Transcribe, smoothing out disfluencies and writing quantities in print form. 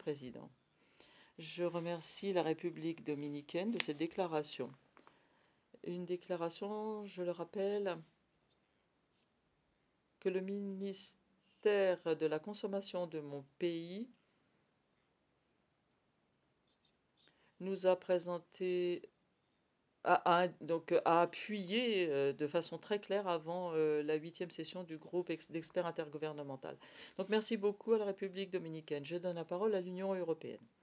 Président. Je remercie la République dominicaine de cette déclaration. Une déclaration, je le rappelle, que le ministère de la Consommation de mon pays nous a présenté, a appuyé de façon très claire avant la 8e session du groupe d'experts intergouvernemental. Donc merci beaucoup à la République dominicaine. Je donne la parole à l'Union européenne.